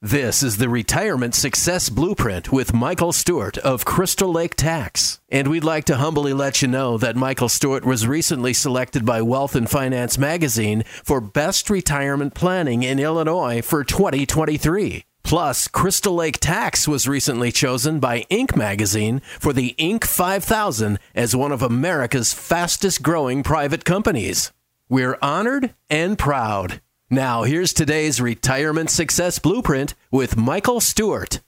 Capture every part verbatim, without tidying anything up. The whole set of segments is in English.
This is the Retirement Success Blueprint with Michael Stewart of Crystal Lake Tax. And we'd like to humbly let you know that Michael Stewart was recently selected by Wealth and Finance magazine for Best Retirement Planning in Illinois for twenty twenty-three. Plus, Crystal Lake Tax was recently chosen by Inc magazine for the Inc five thousand as one of America's fastest growing private companies. We're honored and proud. Now, here's today's Retirement Success Blueprint with Michael Stewart.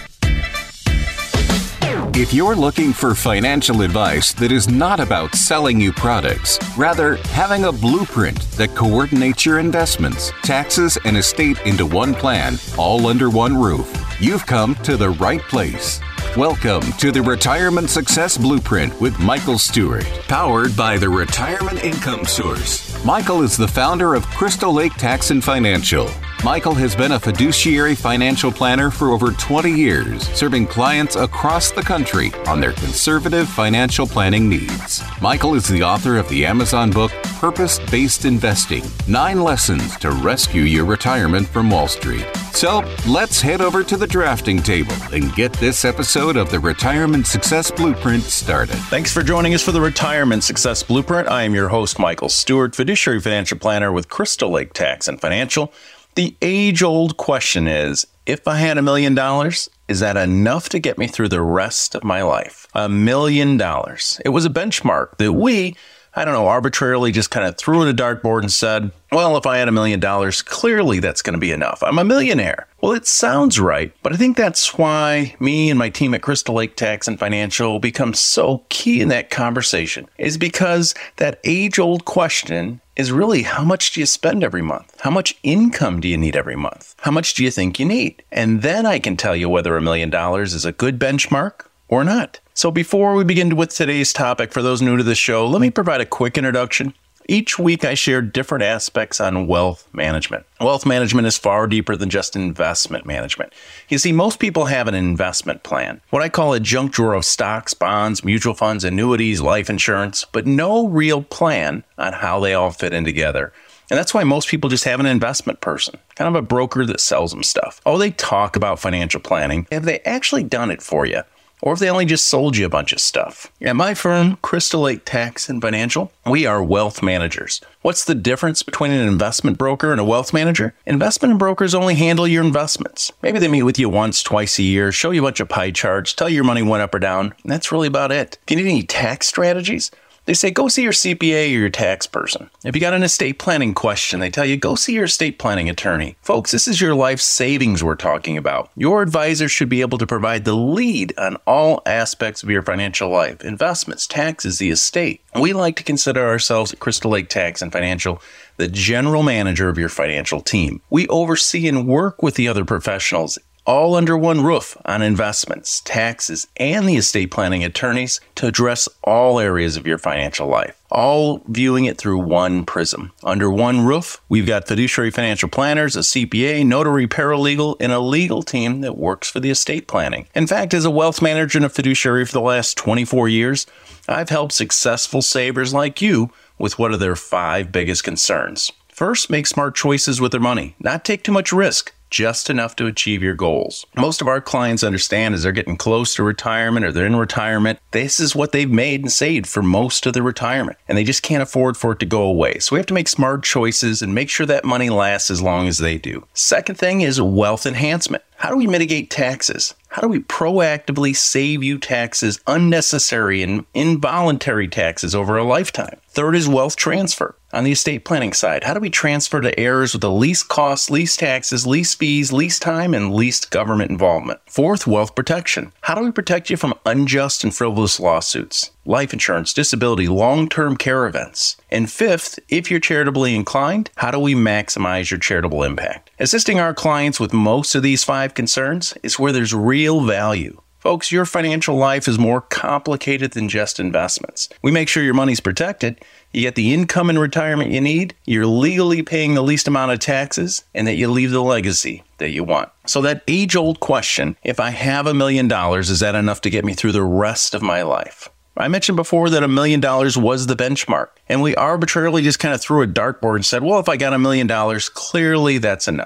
If you're looking for financial advice that is not about selling you products, rather having a blueprint that coordinates your investments, taxes, and estate into one plan, all under one roof, you've come to the right place. Welcome to the Retirement Success Blueprint with Michael Stewart, powered by the Retirement Income Source. Michael is the founder of Crystal Lake Tax and Financial. Michael has been a fiduciary financial planner for over twenty years, serving clients across the country on their conservative financial planning needs. Michael is the author of the Amazon book, Purpose-Based Investing, Nine Lessons to Rescue Your Retirement from Wall Street. So let's head over to the drafting table and get this episode of the Retirement Success Blueprint started. Thanks for joining us for the Retirement Success Blueprint. I am your host, Michael Stewart, fiduciary financial planner with Crystal Lake Tax and Financial. The age-old question is, if I had a million dollars, is that enough to get me through the rest of my life? A million dollars. It was a benchmark that we, I don't know, arbitrarily just kind of threw at a dartboard and said, well, if I had a million dollars, clearly that's going to be enough. I'm a millionaire. Well, it sounds right, but I think that's why me and my team at Crystal Lake Tax and Financial become so key in that conversation, is because that age-old question is really, how much do you spend every month? How much income do you need every month? How much do you think you need? And then I can tell you whether a million dollars is a good benchmark or not. So before we begin with today's topic, for those new to the show, let me provide a quick introduction. Each week I share different aspects on wealth management. Wealth management is far deeper than just investment management. You see, most people have an investment plan, what I call a junk drawer of stocks, bonds, mutual funds, annuities, life insurance, but no real plan on how they all fit in together. And that's why most people just have an investment person, kind of a broker that sells them stuff. Oh, they talk about financial planning. Have they actually done it for you? Or if they only just sold you a bunch of stuff. At my firm, Crystal Lake Tax and Financial, we are wealth managers. What's the difference between an investment broker and a wealth manager? Investment brokers only handle your investments. Maybe they meet with you once, twice a year, show you a bunch of pie charts, tell you your money went up or down, and that's really about it. If you need any tax strategies, they say, go see your C P A or your tax person. If you got an estate planning question, they tell you, go see your estate planning attorney. Folks, this is your life savings we're talking about. Your advisor should be able to provide the lead on all aspects of your financial life, investments, taxes, the estate. We like to consider ourselves at Crystal Lake Tax and Financial the general manager of your financial team. We oversee and work with the other professionals all under one roof on investments, taxes, and the estate planning attorneys to address all areas of your financial life, all viewing it through one prism. Under one roof, we've got fiduciary financial planners, a C P A, notary, paralegal, and a legal team that works for the estate planning. In fact, as a wealth manager and a fiduciary for the last twenty-four years, I've helped successful savers like you with what are their five biggest concerns. First, make smart choices with their money, not take too much risk, just enough to achieve your goals. Most of our clients understand as they're getting close to retirement or they're in retirement, this is what they've made and saved for most of their retirement, and they just can't afford for it to go away. So we have to make smart choices and make sure that money lasts as long as they do. Second thing is wealth enhancement. How do we mitigate taxes? How do we proactively save you taxes, unnecessary and involuntary taxes over a lifetime? Third is wealth transfer. On the estate planning side, how do we transfer to heirs with the least costs, least taxes, least fees, least time, and least government involvement? Fourth, wealth protection. How do we protect you from unjust and frivolous lawsuits, life insurance, disability, long-term care events? And fifth, if you're charitably inclined, how do we maximize your charitable impact? Assisting our clients with most of these five concerns is where there's real value. Folks, your financial life is more complicated than just investments. We make sure your money's protected, you get the income and retirement you need, you're legally paying the least amount of taxes, and that you leave the legacy that you want. So that age-old question, if I have a million dollars, is that enough to get me through the rest of my life? I mentioned before that a million dollars was the benchmark, and we arbitrarily just kind of threw a dartboard and said, well, if I got a million dollars, clearly that's enough.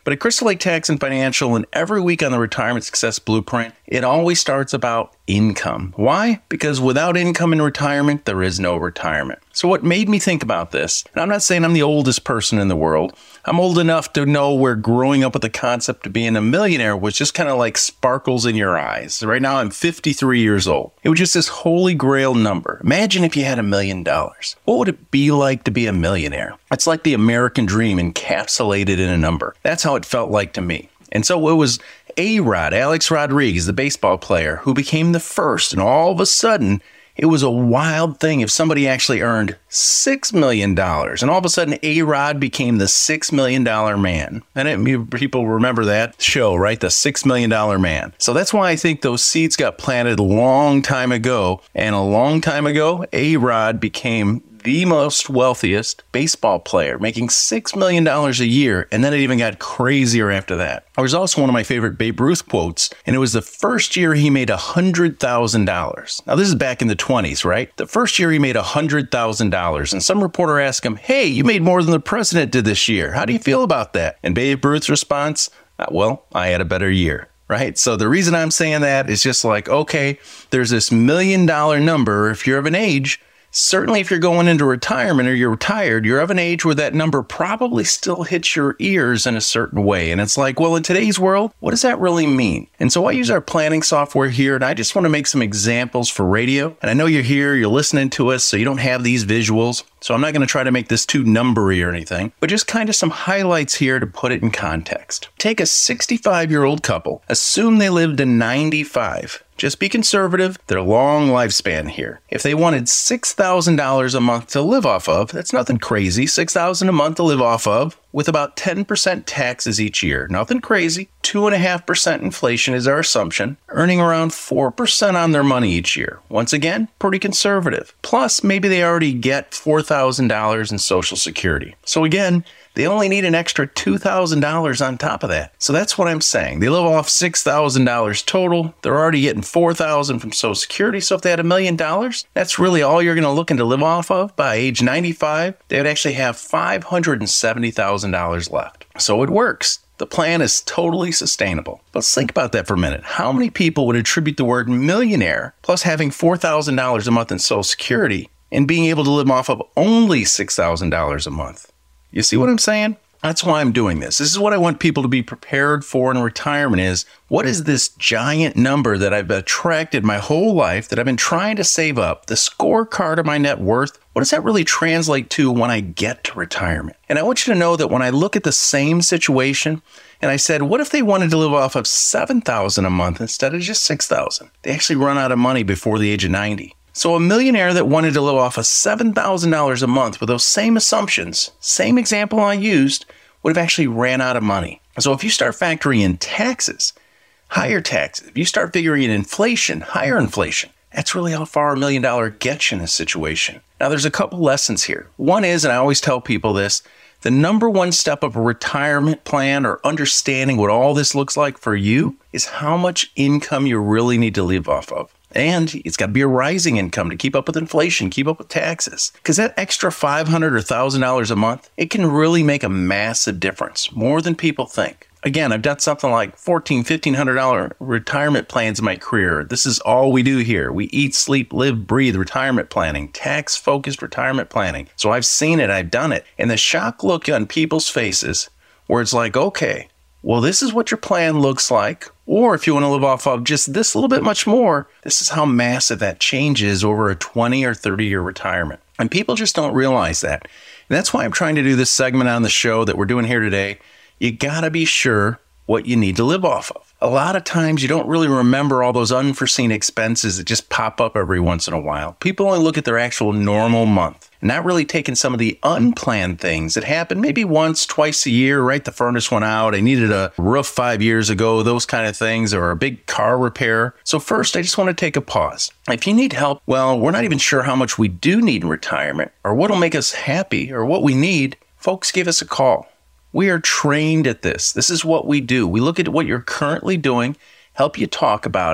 But at Crystal Lake Tax and Financial, and every week on the Retirement Success Blueprint, it always starts about income. Why? Because without income in retirement, there is no retirement. So what made me think about this, and I'm not saying I'm the oldest person in the world. I'm old enough to know where growing up with the concept of being a millionaire was just kind of like sparkles in your eyes. Right now, I'm fifty-three years old. It was just this holy grail number. Imagine if you had a million dollars. What would it be like to be a millionaire? It's like the American dream encapsulated in a number. That's how it felt like to me. And so it was A-Rod, Alex Rodriguez, the baseball player, who became the first. And all of a sudden, it was a wild thing if somebody actually earned six million dollars. And all of a sudden, A-Rod became the six million dollars man. And it, people remember that show, right? The six million dollars man. So that's why I think those seeds got planted a long time ago. And a long time ago, A-Rod became the most wealthiest baseball player, making six million dollars a year. And then it even got crazier after that. There was also one of my favorite Babe Ruth quotes, and it was the first year he made one hundred thousand dollars. Now, this is back in the twenties, right? The first year he made one hundred thousand dollars, and some reporter asked him, hey, you made more than the president did this year. How do you feel about that? And Babe Ruth's response, well, I had a better year. Right? So the reason I'm saying that is just like, okay, there's this million dollar number if you're of an age. Certainly, if you're going into retirement or you're retired, you're of an age where that number probably still hits your ears in a certain way. And it's like, well, in today's world, what does that really mean? And so I use our planning software here, and I just want to make some examples for radio. And I know you're here, you're listening to us, so you don't have these visuals. So I'm not going to try to make this too numbery or anything, but just kind of some highlights here to put it in context. Take a sixty-five-year-old couple. Assume they lived to ninety-five. Just be conservative, their long lifespan here. If they wanted six thousand dollars a month to live off of, that's nothing crazy. six thousand dollars a month to live off of with about ten percent taxes each year. Nothing crazy. two point five percent inflation is our assumption, earning around four percent on their money each year. Once again, pretty conservative. Plus, maybe they already get four thousand dollars in Social Security. So again, they only need an extra two thousand dollars on top of that. So that's what I'm saying. They live off six thousand dollars total. They're already getting four thousand dollars from Social Security. So if they had a million dollars, that's really all you're going to look into live off of by age ninety-five. They would actually have five hundred seventy thousand dollars left. So it works. The plan is totally sustainable. Let's think about that for a minute. How many people would attribute the word millionaire plus having four thousand dollars a month in Social Security and being able to live off of only six thousand dollars a month? You see what I'm saying? That's why I'm doing this. This is what I want people to be prepared for in retirement is, what is this giant number that I've attracted my whole life, that I've been trying to save up, the scorecard of my net worth? What does that really translate to when I get to retirement? And I want you to know that when I look at the same situation, and I said, what if they wanted to live off of seven thousand dollars a month instead of just six thousand dollars? They actually run out of money before the age of ninety. So a millionaire that wanted to live off of seven thousand dollars a month with those same assumptions, same example I used, would have actually ran out of money. So if you start factoring in taxes, higher taxes, if you start figuring in inflation, higher inflation, that's really how far a million dollar gets you in this situation. Now, there's a couple lessons here. One is, and I always tell people this, the number one step of a retirement plan or understanding what all this looks like for you is how much income you really need to live off of. And it's got to be a rising income to keep up with inflation, keep up with taxes. Because that extra five hundred dollars or one thousand dollars a month, it can really make a massive difference, more than people think. Again, I've done something like fourteen hundred dollars, fifteen hundred dollars retirement plans in my career. This is all we do here. We eat, sleep, live, breathe retirement planning, tax-focused retirement planning. So I've seen it, I've done it. And the shock look on people's faces where it's like, okay, well, this is what your plan looks like. Or if you want to live off of just this little bit much more, this is how massive that change is over a twenty or thirty year retirement. And people just don't realize that. And that's why I'm trying to do this segment on the show that we're doing here today. You got to be sure what you need to live off of. A lot of times you don't really remember all those unforeseen expenses that just pop up every once in a while. People only look at their actual normal month and not really taking some of the unplanned things that happen maybe once, twice a year, right? The furnace went out, I needed a roof five years ago, those kind of things, or a big car repair. So first, I just want to take a pause. If you need help, well, we're not even sure how much we do need in retirement or what'll make us happy or what we need. Folks, give us a call. We are trained at this. This is what we do. We look at what you're currently doing, help you talk about it,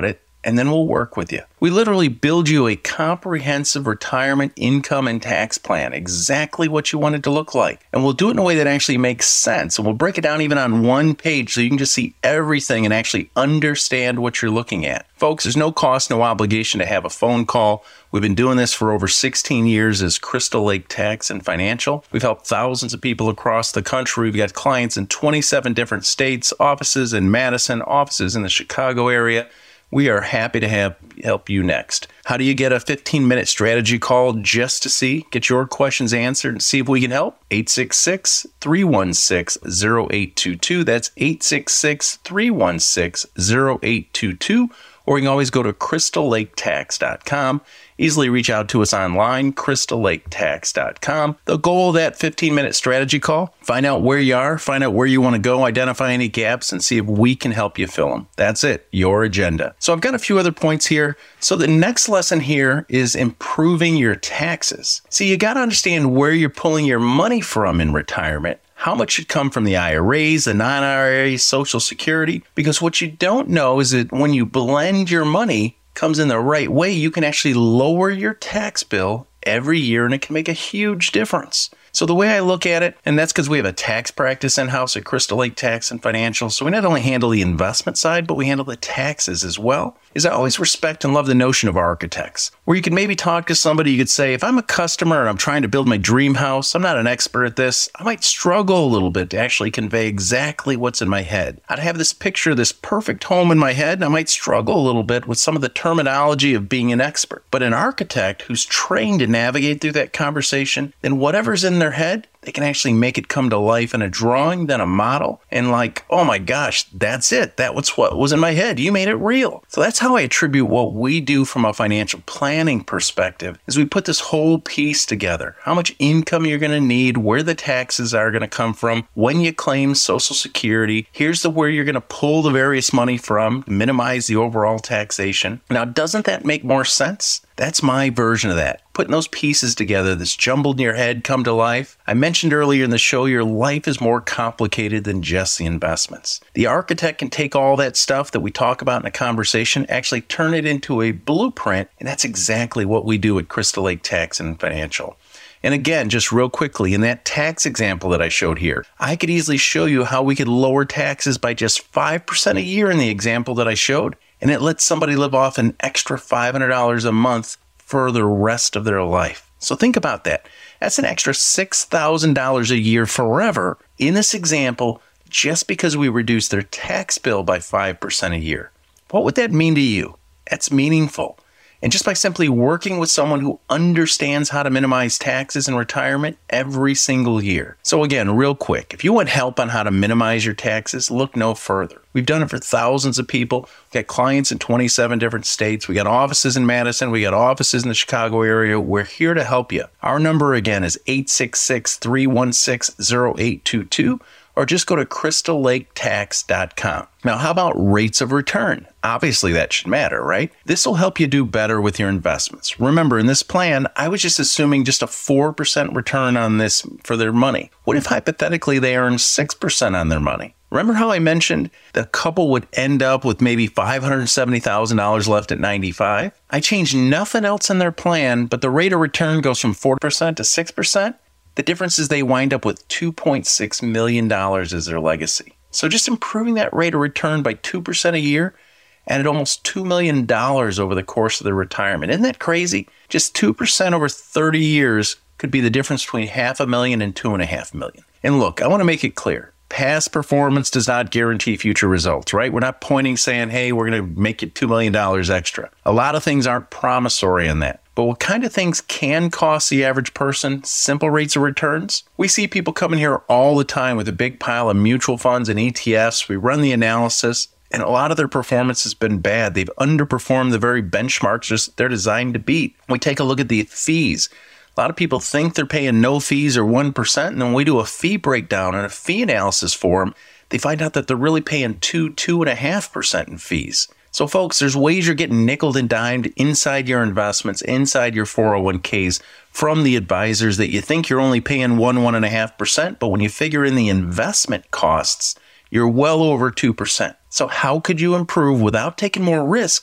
and then we'll work with you. We literally build you a comprehensive retirement income and tax plan, exactly what you want it to look like. And we'll do it in a way that actually makes sense. And we'll break it down even on one page so you can just see everything and actually understand what you're looking at. Folks, there's no cost, no obligation to have a phone call. We've been doing this for over sixteen years as Crystal Lake Tax and Financial. We've helped thousands of people across the country. We've got clients in twenty-seven different states, offices in Madison, offices in the Chicago area. We are happy to have help you next. How do you get a fifteen-minute strategy call just to see, get your questions answered and see if we can help? eight six six, three one six, zero eight two two. That's eight six six, three one six, zero eight two two. Or you can always go to crystal lake tax dot com. Easily reach out to us online, crystal lake tax dot com. The goal of that fifteen-minute strategy call, find out where you are, find out where you want to go, identify any gaps, and see if we can help you fill them. That's it, your agenda. So I've got a few other points here. So the next lesson here is improving your taxes. See, you got to understand where you're pulling your money from in retirement. How much should come from the I R As, the non-I R As, Social Security? Because what you don't know is that when you blend your money, comes in the right way, you can actually lower your tax bill every year, and it can make a huge difference. So the way I look at it, and that's because we have a tax practice in-house at Crystal Lake Tax and Financial, so we not only handle the investment side, but we handle the taxes as well, is I always respect and love the notion of architects, where you could maybe talk to somebody, you could say, if I'm a customer and I'm trying to build my dream house, I'm not an expert at this, I might struggle a little bit to actually convey exactly what's in my head. I'd have this picture of this perfect home in my head, and I might struggle a little bit with some of the terminology of being an expert. But an architect who's trained to navigate through that conversation, then whatever's in their head, they can actually make it come to life in a drawing, then a model, and like, oh my gosh, that's it. That was what was in my head. You made it real. So that's how I attribute what we do from a financial planning perspective, is we put this whole piece together. How much income you're going to need, where the taxes are going to come from, when you claim Social Security. Here's the where you're going to pull the various money from to minimize the overall taxation. Now, doesn't that make more sense? That's my version of that. Putting those pieces together that's jumbled in your head come to life. I mentioned earlier in the show, your life is more complicated than just the investments. The architect can take all that stuff that we talk about in a conversation, actually turn it into a blueprint, and that's exactly what we do at Crystal Lake Tax and Financial. And again, just real quickly, in that tax example that I showed here, I could easily show you how we could lower taxes by just five percent a year in the example that I showed. And it lets somebody live off an extra five hundred dollars a month for the rest of their life. So think about that. That's an extra six thousand dollars a year forever in this example, just because we reduced their tax bill by five percent a year. What would that mean to you? That's meaningful. And just by simply working with someone who understands how to minimize taxes in retirement every single year. So again, real quick, if you want help on how to minimize your taxes, look no further. We've done it for thousands of people. We've got clients in twenty-seven different states. We got offices in Madison. We got offices in the Chicago area. We're here to help you. Our number again is eight six six, three one six, zero eight two two. Or just go to crystal lake tax dot com. Now, how about rates of return? Obviously, that should matter, right? This will help you do better with your investments. Remember, in this plan, I was just assuming just a four percent return on this for their money. What if hypothetically they earn six percent on their money? Remember how I mentioned the couple would end up with maybe five hundred seventy thousand dollars left at ninety-five? I changed nothing else in their plan, but the rate of return goes from four percent to six percent. The difference is they wind up with two point six million dollars as their legacy. So just improving that rate of return by two percent a year added almost two million dollars over the course of their retirement. Isn't that crazy? Just two percent over thirty years could be the difference between half a million and two and a half million. And look, I want to make it clear. Past performance does not guarantee future results, right? We're not pointing saying, hey, we're going to make it two million dollars extra. A lot of things aren't promissory in that. But what kind of things can cost the average person simple rates of returns? We see people coming here all the time with a big pile of mutual funds and E T Fs. We run the analysis, and a lot of their performance has been bad. They've underperformed the very benchmarks they're designed to beat. We take a look at the fees. A lot of people think they're paying no fees or one percent, and then when we do a fee breakdown and a fee analysis for them, they find out that they're really paying two, two and a half percent in fees. So folks, there's ways you're getting nickeled and dimed inside your investments, inside your four oh one k's from the advisors that you think you're only paying one, one and a half percent, but when you figure in the investment costs, you're well over two percent. So how could you improve without taking more risk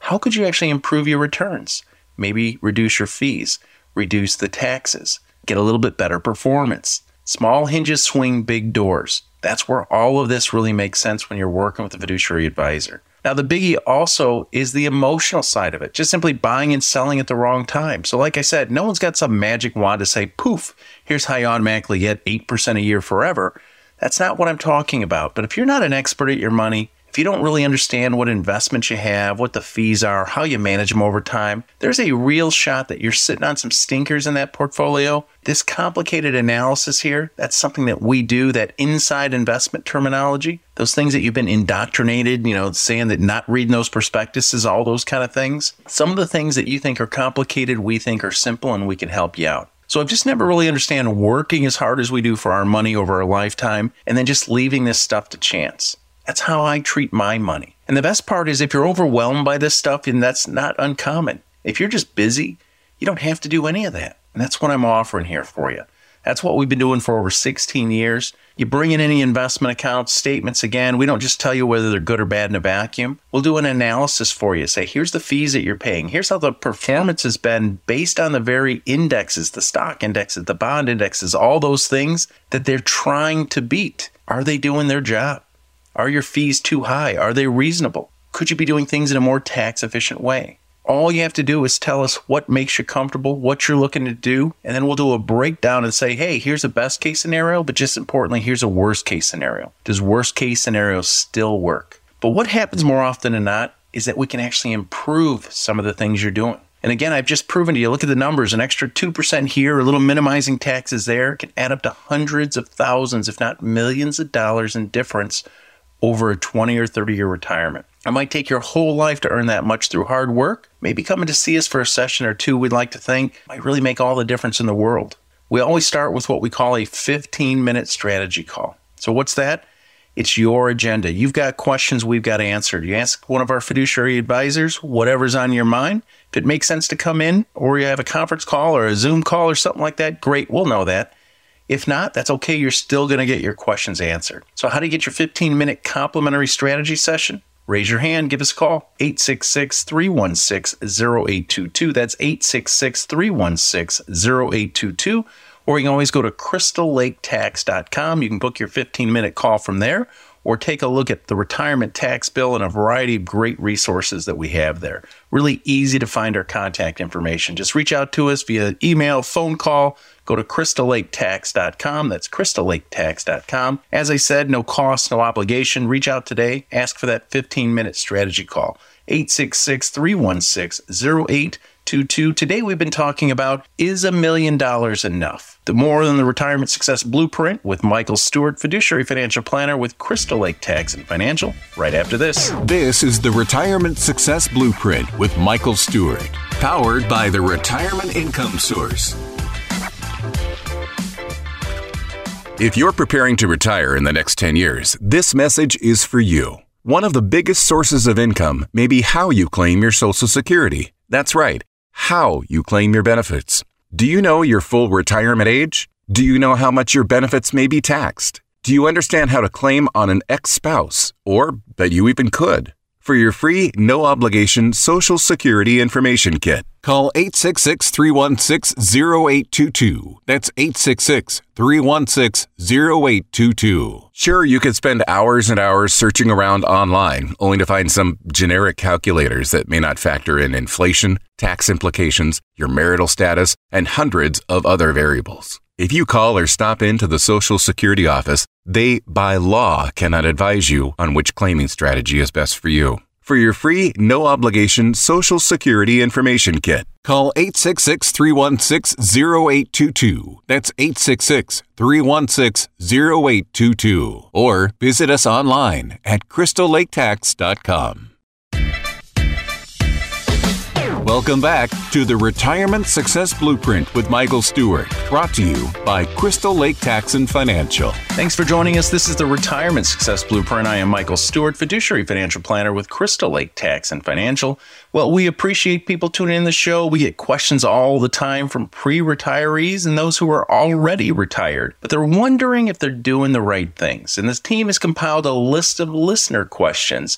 how could you actually improve your returns? Maybe reduce your fees, reduce the taxes, get a little bit better performance. Small hinges swing big doors. That's where all of this really makes sense when you're working with a fiduciary advisor. Now, the biggie also is the emotional side of it, just simply buying and selling at the wrong time. So like I said, no one's got some magic wand to say, poof, here's how you automatically get eight percent a year forever. That's not what I'm talking about. But if you're not an expert at your money, if you don't really understand what investments you have, what the fees are, how you manage them over time, there's a real shot that you're sitting on some stinkers in that portfolio. This complicated analysis here, that's something that we do, that inside investment terminology, those things that you've been indoctrinated, you know, saying that not reading those prospectuses, all those kind of things. Some of the things that you think are complicated, we think are simple, and we can help you out. So I've just never really understand working as hard as we do for our money over a lifetime and then just leaving this stuff to chance. That's how I treat my money. And the best part is if you're overwhelmed by this stuff, and that's not uncommon. If you're just busy, you don't have to do any of that. And that's what I'm offering here for you. That's what we've been doing for over sixteen years. You bring in any investment accounts, statements again. We don't just tell you whether they're good or bad in a vacuum. We'll do an analysis for you. Say, here's the fees that you're paying. Here's how the performance has been based on the very indexes, the stock indexes, the bond indexes, all those things that they're trying to beat. Are they doing their job? Are your fees too high? Are they reasonable? Could you be doing things in a more tax efficient way? All you have to do is tell us what makes you comfortable, what you're looking to do, and then we'll do a breakdown and say, hey, here's a best case scenario, but just importantly, here's a worst case scenario. Does worst case scenario still work? But what happens more often than not is that we can actually improve some of the things you're doing. And again, I've just proven to you, look at the numbers, an extra two percent here, a little minimizing taxes there, can add up to hundreds of thousands, if not millions of dollars in difference over a twenty or thirty year retirement. It might take your whole life to earn that much through hard work. Maybe coming to see us for a session or two, we'd like to think, might really make all the difference in the world. We always start with what we call a fifteen minute strategy call. So what's that? It's your agenda. You've got questions we've got answered. You ask one of our fiduciary advisors, whatever's on your mind. If it makes sense to come in, or you have a conference call or a Zoom call or something like that, great, we'll know that. If not, that's okay. You're still going to get your questions answered. So how do you get your fifteen minute complimentary strategy session? Raise your hand, give us a call, eight six six, three one six, zero eight two two. That's eight six six, three one six, zero eight two two. Or you can always go to crystal lake tax dot com. You can book your fifteen minute call from there, or take a look at the retirement tax bill and a variety of great resources that we have there. Really easy to find our contact information. Just reach out to us via email, phone call. Go to crystal lake tax dot com. That's crystal lake tax dot com. As I said, no cost, no obligation. Reach out today. Ask for that fifteen minute strategy call. eight six six, three one six, zero eight two two. Today we've been talking about, is a million dollars enough? The More Than the Retirement Success Blueprint with Michael Stewart, fiduciary financial planner with Crystal Lake Tax and Financial, right after this. This is the Retirement Success Blueprint with Michael Stewart, powered by the Retirement Income Source. If you're preparing to retire in the next ten years, this message is for you. One of the biggest sources of income may be how you claim your Social Security. That's right, how you claim your benefits. Do you know your full retirement age? Do you know how much your benefits may be taxed? Do you understand how to claim on an ex-spouse, or that you even could? For your free, no-obligation Social Security Information Kit, call eight six six, three one six, zero eight two two. That's eight six six, three one six, zero eight two two. Sure, you could spend hours and hours searching around online, only to find some generic calculators that may not factor in inflation, tax implications, your marital status, and hundreds of other variables. If you call or stop into the Social Security office, they, by law, cannot advise you on which claiming strategy is best for you. For your free, no-obligation Social Security Information Kit, call eight six six, three one six, zero eight two two. That's eight six six, three one six, zero eight two two. Or visit us online at crystal lake tax dot com. Welcome back to the Retirement Success Blueprint with Michael Stewart, brought to you by Crystal Lake Tax and Financial. Thanks for joining us. This is the Retirement Success Blueprint. I am Michael Stewart, fiduciary financial planner with Crystal Lake Tax and Financial. Well, we appreciate people tuning in the show. We get questions all the time from pre-retirees and those who are already retired, but they're wondering if they're doing the right things. And this team has compiled a list of listener questions.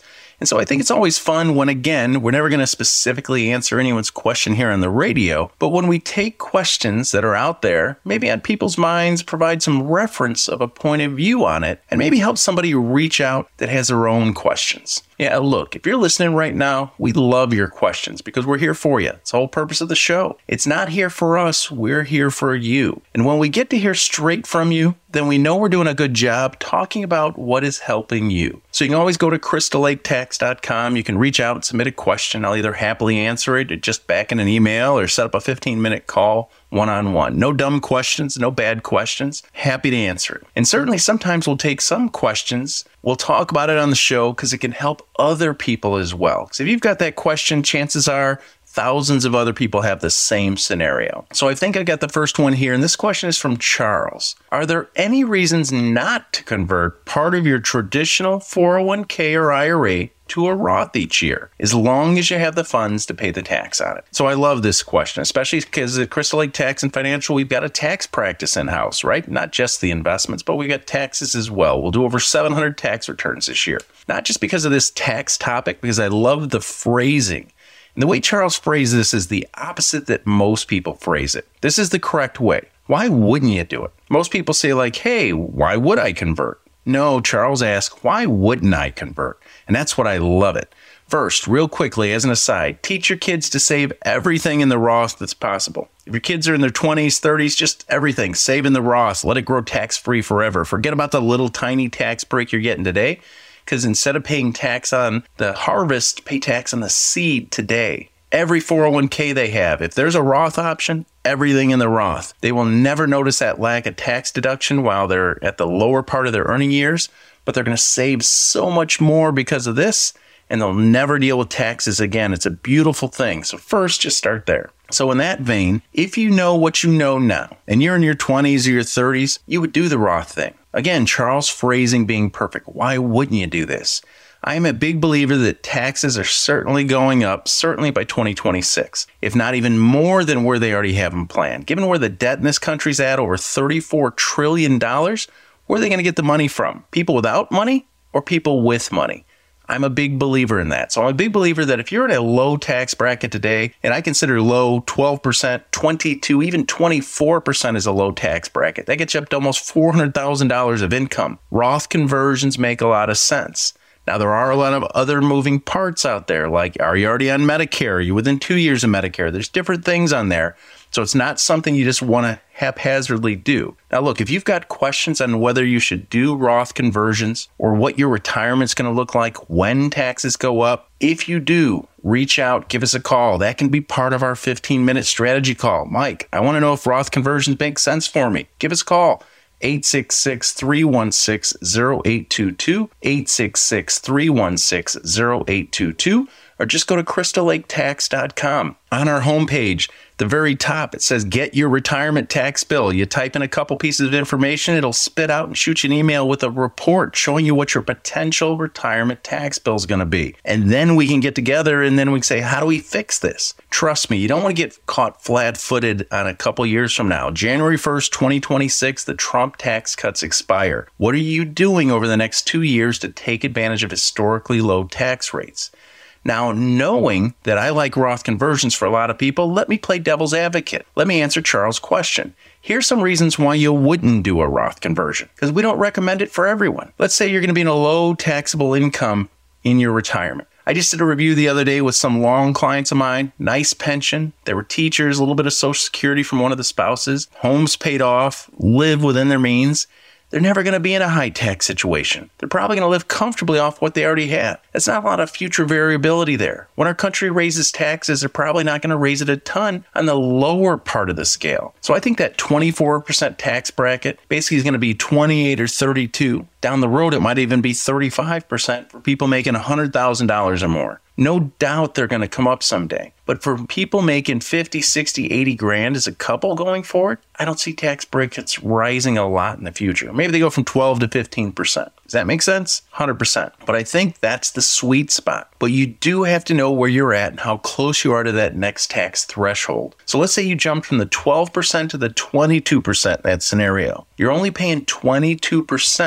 And so I think it's always fun when, again, we're never going to specifically answer anyone's question here on the radio, but when we take questions that are out there, maybe on people's minds, provide some reference of a point of view on it, and maybe help somebody reach out that has their own questions. Yeah, look, if you're listening right now, we love your questions because we're here for you. It's the whole purpose of the show. It's not here for us, we're here for you. And when we get to hear straight from you, then we know we're doing a good job talking about what is helping you. So you can always go to crystal lake tax dot com. You can reach out and submit a question. I'll either happily answer it or just back in an email or set up a fifteen minute call one-on-one. No dumb questions, no bad questions. Happy to answer it. And certainly sometimes we'll take some questions. We'll talk about it on the show because it can help other people as well. Because if you've got that question, chances are thousands of other people have the same scenario. So I think I got the first one here, and this question is from Charles. Are there any reasons not to convert part of your traditional four oh one k or I R A to a Roth each year, as long as you have the funds to pay the tax on it? So I love this question, especially because at Crystal Lake Tax and Financial, we've got a tax practice in-house, right? Not just the investments, but we got taxes as well. We'll do over seven hundred tax returns this year. Not just because of this tax topic, because I love the phrasing. And the way Charles phrases this is the opposite that most people phrase it. This is the correct way. Why wouldn't you do it? Most people say like, hey, why would I convert? No, Charles asks, why wouldn't I convert? And that's what I love it. First, real quickly, as an aside, teach your kids to save everything in the Roth that's possible. If your kids are in their twenties, thirties, just everything. Save in the Roth. Let it grow tax-free forever. Forget about the little tiny tax break you're getting today. Because instead of paying tax on the harvest, pay tax on the seed today. Every four oh one k they have, if there's a Roth option, everything in the Roth. They will never notice that lack of tax deduction while they're at the lower part of their earning years, but they're going to save so much more because of this, and they'll never deal with taxes again. It's a beautiful thing. So first, just start there. So in that vein, if you know what you know now, and you're in your twenties or your thirties, you would do the Roth thing. Again, Charles' phrasing being perfect. Why wouldn't you do this? I am a big believer that taxes are certainly going up, certainly by twenty twenty-six, if not even more than where they already have them planned. Given where the debt in this country's at, over thirty-four trillion dollars, where are they going to get the money from? People without money or people with money? I'm a big believer in that. So I'm a big believer that if you're in a low tax bracket today, and I consider low twelve percent, twenty-two, even twenty-four percent is a low tax bracket. That gets you up to almost four hundred thousand dollars of income. Roth conversions make a lot of sense. Now, there are a lot of other moving parts out there, like are you already on Medicare? Are you within two years of Medicare? There's different things on there. So it's not something you just want to haphazardly do. Now, look, if you've got questions on whether you should do Roth conversions or what your retirement's going to look like when taxes go up, if you do, reach out, give us a call. That can be part of our fifteen minute strategy call. Mike, I want to know if Roth conversions make sense for me. Give us a call. eight six six, three one six, zero eight two two, eight six six, three one six, zero eight two two, or just go to crystal lake tax dot com. On our homepage, the very top, it says, get your retirement tax bill. You type in a couple pieces of information, it'll spit out and shoot you an email with a report showing you what your potential retirement tax bill is going to be. And then we can get together and then we can say, how do we fix this? Trust me, you don't want to get caught flat-footed on a couple years from now. January first, twenty twenty-six, the Trump tax cuts expire. What are you doing over the next two years to take advantage of historically low tax rates? Now, knowing that I like Roth conversions for a lot of people, let me play devil's advocate. Let me answer Charles' question. Here's some reasons why you wouldn't do a Roth conversion, because we don't recommend it for everyone. Let's say you're going to be in a low taxable income in your retirement. I just did a review the other day with some long clients of mine, nice pension. They were teachers, a little bit of Social Security from one of the spouses, homes paid off, live within their means. They're never going to be in a high tax situation. They're probably going to live comfortably off what they already have. That's not a lot of future variability there. When our country raises taxes, they're probably not going to raise it a ton on the lower part of the scale. So I think that twenty-four percent tax bracket basically is going to be twenty-eight or thirty-two. Down the road, it might even be thirty-five percent for people making one hundred thousand dollars or more. No doubt they're going to come up someday. But for people making fifty, sixty, eighty grand as a couple going forward, I don't see tax brackets rising a lot in the future. Maybe they go from twelve to fifteen percent. Does that make sense? one hundred percent. But I think that's the sweet spot. But you do have to know where you're at and how close you are to that next tax threshold. So let's say you jumped from the twelve percent to the twenty-two percent in that scenario. You're only paying twenty-two percent on the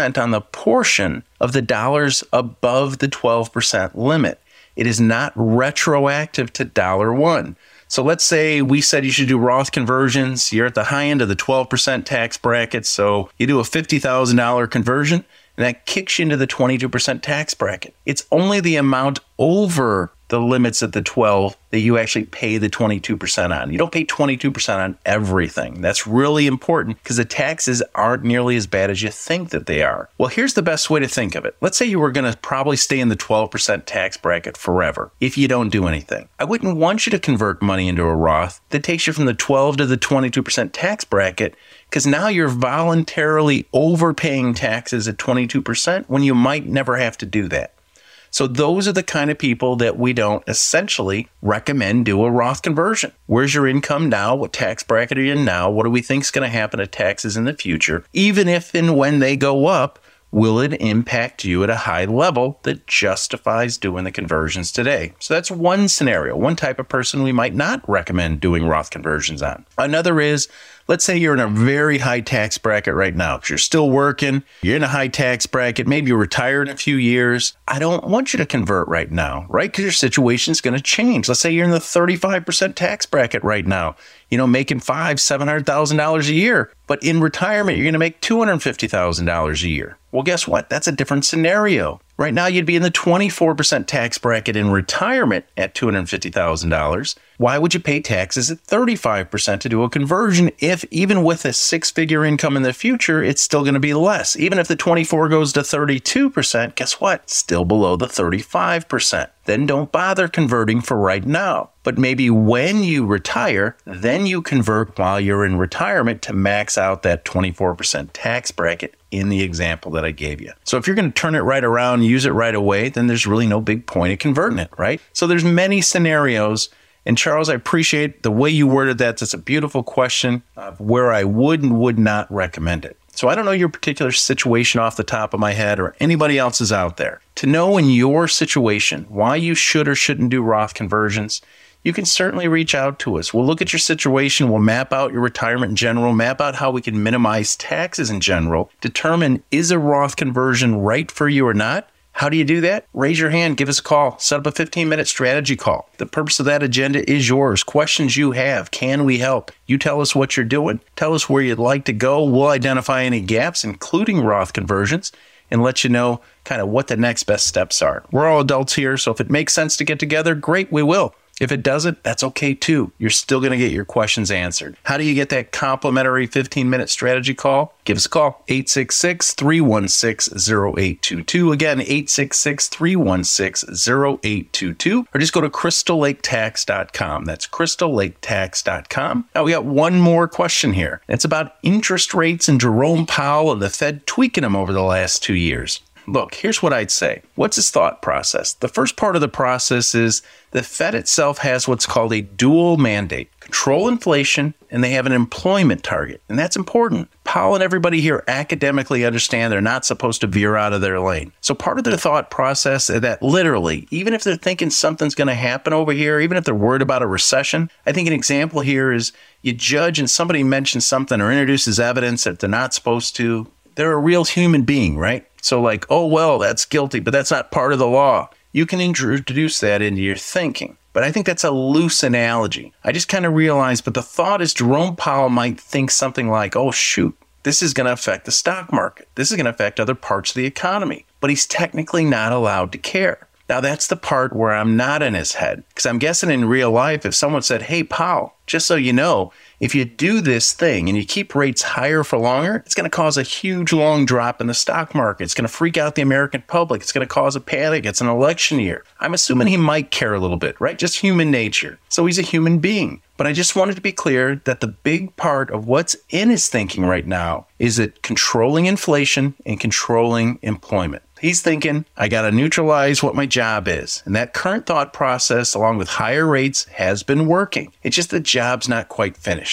portion of the dollars above the twelve percent limit. It is not retroactive to dollar one. So let's say we said you should do Roth conversions. You're at the high end of the twelve percent tax bracket. So you do a fifty thousand dollars conversion, and that kicks you into the twenty-two percent tax bracket. It's only the amount over the limits at the twelve that you actually pay the twenty-two percent on. You don't pay twenty-two percent on everything. That's really important because the taxes aren't nearly as bad as you think that they are. Well, here's the best way to think of it. Let's say you were going to probably stay in the twelve percent tax bracket forever if you don't do anything. I wouldn't want you to convert money into a Roth that takes you from the twelve to the twenty-two percent tax bracket, because now you're voluntarily overpaying taxes at twenty-two percent when you might never have to do that. So those are the kind of people that we don't essentially recommend do a Roth conversion. Where's your income now? What tax bracket are you in now? What do we think is going to happen to taxes in the future? Even if and when they go up, will it impact you at a high level that justifies doing the conversions today? So that's one scenario, one type of person we might not recommend doing Roth conversions on. Another is, let's say you're in a very high tax bracket right now because you're still working, you're in a high tax bracket, maybe you're retired in a few years. I don't want you to convert right now, right? Because your situation is going to change. Let's say you're in the thirty-five percent tax bracket right now, you know, making five, seven hundred thousand dollars a year. But in retirement, you're going to make two hundred fifty thousand dollars a year. Well, guess what? That's a different scenario. Right now, you'd be in the twenty-four percent tax bracket in retirement at two hundred fifty thousand dollars. Why would you pay taxes at thirty-five percent to do a conversion if even with a six-figure income in the future, it's still going to be less? Even if the twenty-four goes to thirty-two percent, guess what? Still below the thirty-five percent. Then don't bother converting for right now. But maybe when you retire, then you convert while you're in retirement to max out that twenty-four percent tax bracket in the example that I gave you. So if you're going to turn it right around, use it right away, then there's really no big point in converting it, right? So there's many scenarios. And Charles, I appreciate the way you worded that. That's a beautiful question of where I would and would not recommend it. So I don't know your particular situation off the top of my head or anybody else's out there. To know in your situation why you should or shouldn't do Roth conversions, you can certainly reach out to us. We'll look at your situation. We'll map out your retirement in general, map out how we can minimize taxes in general, determine is a Roth conversion right for you or not. How do you do that? Raise your hand, give us a call, set up a fifteen minute strategy call. The purpose of that agenda is yours. Questions you have, can we help? You tell us what you're doing. Tell us where you'd like to go. We'll identify any gaps, including Roth conversions, and let you know kind of what the next best steps are. We're all adults here, so if it makes sense to get together, great, we will. If it doesn't, that's okay too. You're still going to get your questions answered. How do you get that complimentary fifteen minute strategy call? Give us a call, eight six six, three one six, zero eight two two. Again, eight six six, three one six, zero eight two two. Or just go to crystal lake tax dot com. That's crystal lake tax dot com. Now, we got one more question here. It's about interest rates and Jerome Powell and the Fed tweaking them over the last two years. Look, here's what I'd say. What's his thought process? The first part of the process is the Fed itself has what's called a dual mandate. Control inflation, and they have an employment target. And that's important. Powell and everybody here academically understand they're not supposed to veer out of their lane. So part of their thought process is that literally, even if they're thinking something's going to happen over here, even if they're worried about a recession, I think an example here is you judge and somebody mentions something or introduces evidence that they're not supposed to. They're a real human being, right? So like, oh, well, that's guilty, but that's not part of the law. You can introduce that into your thinking. But I think that's a loose analogy. I just kind of realized, but the thought is Jerome Powell might think something like, oh, shoot, this is going to affect the stock market. This is going to affect other parts of the economy. But he's technically not allowed to care. Now, that's the part where I'm not in his head. Because I'm guessing in real life, if someone said, hey, Powell, just so you know, if you do this thing and you keep rates higher for longer, it's going to cause a huge long drop in the stock market. It's going to freak out the American public. It's going to cause a panic. It's an election year. I'm assuming he might care a little bit, right? Just human nature. So he's a human being. But I just wanted to be clear that the big part of what's in his thinking right now is that controlling inflation and controlling employment. He's thinking, I got to neutralize what my job is. And that current thought process, along with higher rates, has been working. It's just the job's not quite finished. So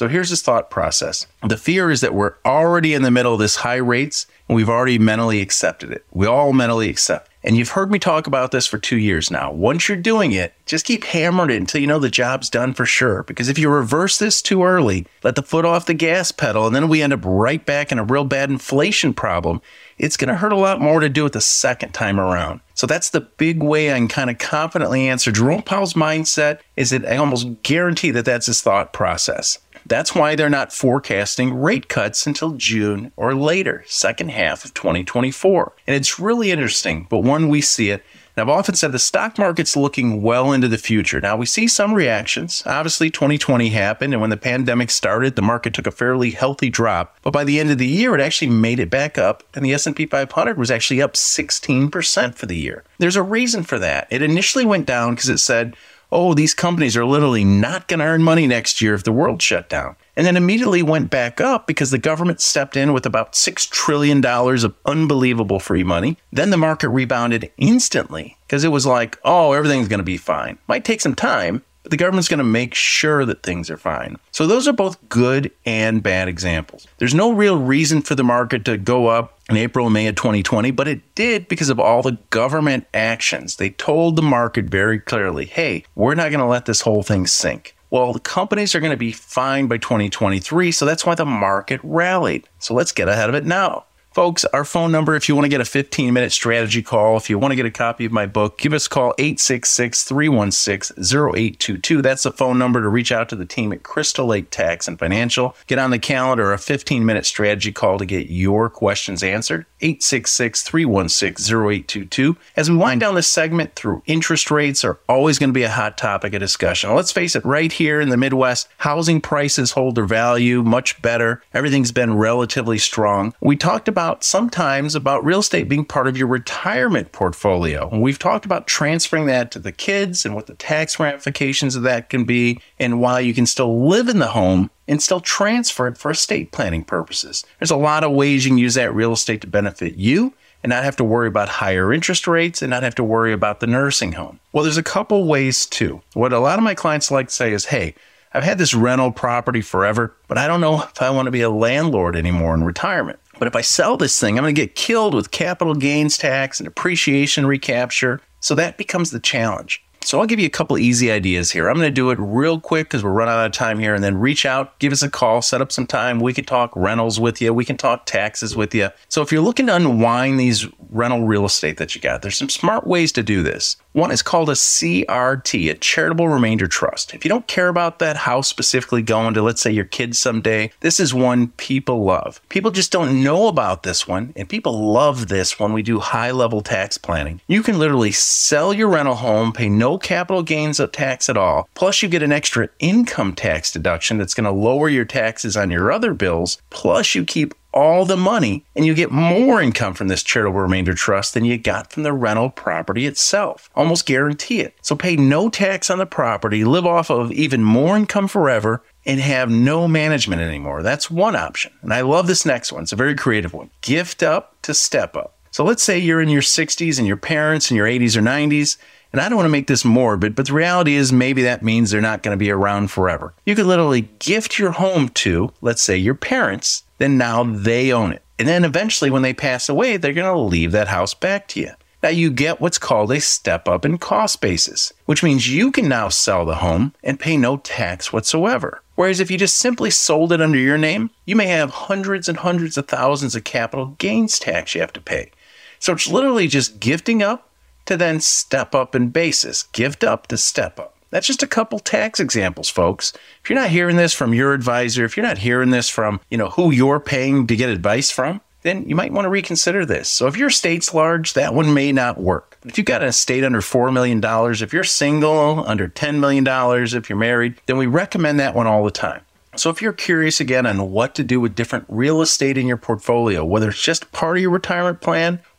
So here's his thought process. The fear is that we're already in the middle of this high rates and we've already mentally accepted it. We all mentally accept. And you've heard me talk about this for two years now. Once you're doing it, just keep hammering it until you know the job's done for sure. Because if you reverse this too early, let the foot off the gas pedal, and then we end up right back in a real bad inflation problem, it's going to hurt a lot more to do it the second time around. So that's the big way I can kind of confidently answer Jerome Powell's mindset, is that I almost guarantee that that's his thought process. That's why they're not forecasting rate cuts until June or later, second half of twenty twenty-four. And it's really interesting, but when we see it, and I've often said the stock market's looking well into the future. Now, we see some reactions. Obviously, twenty twenty happened, and when the pandemic started, the market took a fairly healthy drop. But by the end of the year, it actually made it back up, and the S and P five hundred was actually up sixteen percent for the year. There's a reason for that. It initially went down because it said, oh, these companies are literally not going to earn money next year if the world shut down. And then immediately went back up because the government stepped in with about six trillion dollars of unbelievable free money. Then the market rebounded instantly because it was like, oh, everything's going to be fine. Might take some time, but the government's going to make sure that things are fine. So those are both good and bad examples. There's no real reason for the market to go up in April and May of twenty twenty, but it did because of all the government actions. They told the market very clearly, hey, we're not going to let this whole thing sink. Well, the companies are going to be fine by twenty twenty-three, so that's why the market rallied. So let's get ahead of it now. Folks, our phone number, if you want to get a fifteen-minute strategy call, if you want to get a copy of my book, give us a call, eight six six, three one six, zero eight two two. That's the phone number to reach out to the team at Crystal Lake Tax and Financial. Get on the calendar a fifteen-minute strategy call to get your questions answered, eight six six, three one six, zero eight two two. As we wind down this segment through, interest rates are always going to be a hot topic of discussion. Now, let's face it, right here in the Midwest, housing prices hold their value much better. Everything's been relatively strong. We talked about sometimes about real estate being part of your retirement portfolio. And we've talked about transferring that to the kids and what the tax ramifications of that can be, and why you can still live in the home and still transfer it for estate planning purposes. There's a lot of ways you can use that real estate to benefit you and not have to worry about higher interest rates and not have to worry about the nursing home. Well, there's a couple ways too. What a lot of my clients like to say is, hey, I've had this rental property forever, but I don't know if I want to be a landlord anymore in retirement. But if I sell this thing, I'm going to get killed with capital gains tax and depreciation recapture. So that becomes the challenge. So I'll give you a couple easy ideas here. I'm going to do it real quick because we're running out of time here, and then reach out, give us a call, set up some time. We can talk rentals with you. We can talk taxes with you. So if you're looking to unwind these rental real estate that you got, there's some smart ways to do this. One is called a C R T, a charitable remainder trust. If you don't care about that house specifically going to, let's say, your kids someday, this is one people love. People just don't know about this one, and people love this when we do high-level tax planning. You can literally sell your rental home, pay no capital gains tax at all, plus you get an extra income tax deduction that's going to lower your taxes on your other bills, plus you keep all the money, and you get more income from this charitable remainder trust than you got from the rental property itself. Almost guarantee it. So pay no tax on the property, live off of even more income forever, and have no management anymore. That's one option. And I love this next one. It's a very creative one. Gift up to step up. So let's say you're in your sixties and your parents in your eighties or nineties, and I don't want to make this morbid, but the reality is maybe that means they're not going to be around forever. You could literally gift your home to, let's say, your parents, then now they own it. And then eventually when they pass away, they're going to leave that house back to you. Now you get what's called a step up in cost basis, which means you can now sell the home and pay no tax whatsoever. Whereas if you just simply sold it under your name, you may have hundreds and hundreds of thousands of capital gains tax you have to pay. So it's literally just gifting up to then step up in basis, gift up to step up. That's just a couple tax examples, folks. If you're not hearing this from your advisor, if you're not hearing this from, you know, who you're paying to get advice from, then you might want to reconsider this. So if your estate's large, that one may not work. But if you've got an estate under four million dollars, if you're single, under ten million dollars, if you're married, then we recommend that one all the time. So if you're curious again on what to do with different real estate in your portfolio, whether it's just part of your retirement plan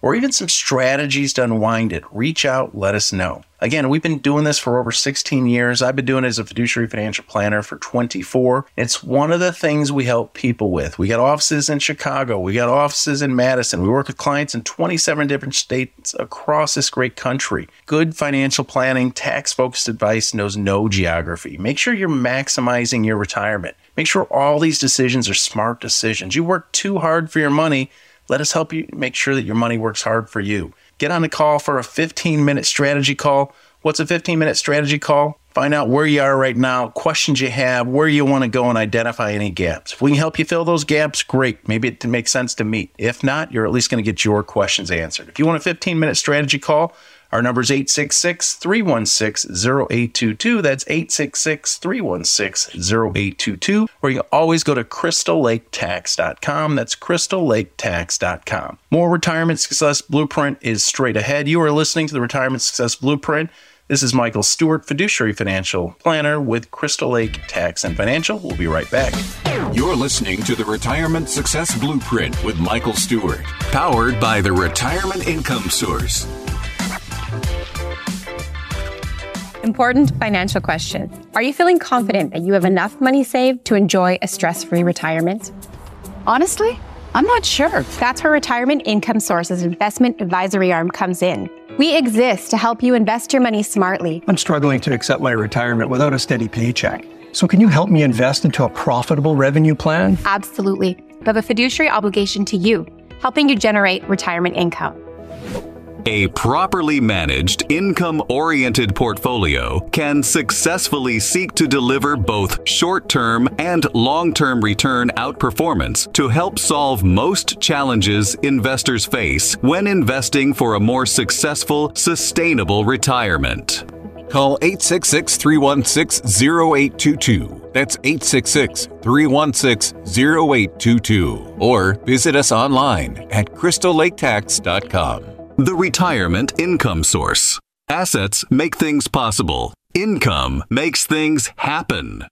or even some strategies to unwind it, reach out, let us know. Again, we've been doing this for over sixteen years. I've been doing it as a fiduciary financial planner for twenty-four. It's one of the things we help people with. We got offices in Chicago. We got offices in Madison. We work with clients in twenty-seven different states across this great country. Good financial planning, tax-focused advice knows no geography. Make sure you're maximizing your retirement. Make sure all these decisions are smart decisions. You work too hard for your money. Let us help you make sure that your money works hard for you. Get on the call for a fifteen-minute strategy call. What's a fifteen-minute strategy call? Find out where you are right now, questions you have, where you want to go, and identify any gaps. If we can help you fill those gaps, great. Maybe it makes sense to meet. If not, you're at least going to get your questions answered. If you want a fifteen-minute strategy call, our number is eight six six, three one six, zero eight two two. That's eight six six, three one six, zero eight two two. Or you can always go to crystal lake tax dot com. That's crystal lake tax dot com. More Retirement Success Blueprint is straight ahead. You are listening to the Retirement Success Blueprint. This is Michael Stewart, fiduciary financial planner with Crystal Lake Tax and Financial. We'll be right back. You're listening to the Retirement Success Blueprint with Michael Stewart, powered by the Retirement Income Source. Important financial question. Are you feeling confident that you have enough money saved to enjoy a stress-free retirement? Honestly, I'm not sure. That's where Retirement Income Source's investment advisory arm comes in. We exist to help you invest your money smartly. I'm struggling to accept my retirement without a steady paycheck. So can you help me invest into a profitable revenue plan? Absolutely. We have a fiduciary obligation to you, helping you generate retirement income. A properly managed, income-oriented portfolio can successfully seek to deliver both short-term and long-term return outperformance to help solve most challenges investors face when investing for a more successful, sustainable retirement. Call eight six six, three one six, zero eight two two. That's eight six six, three one six, zero eight two two. Or visit us online at crystal lake tax dot com. The Retirement Income Source. Assets make things possible. Income makes things happen.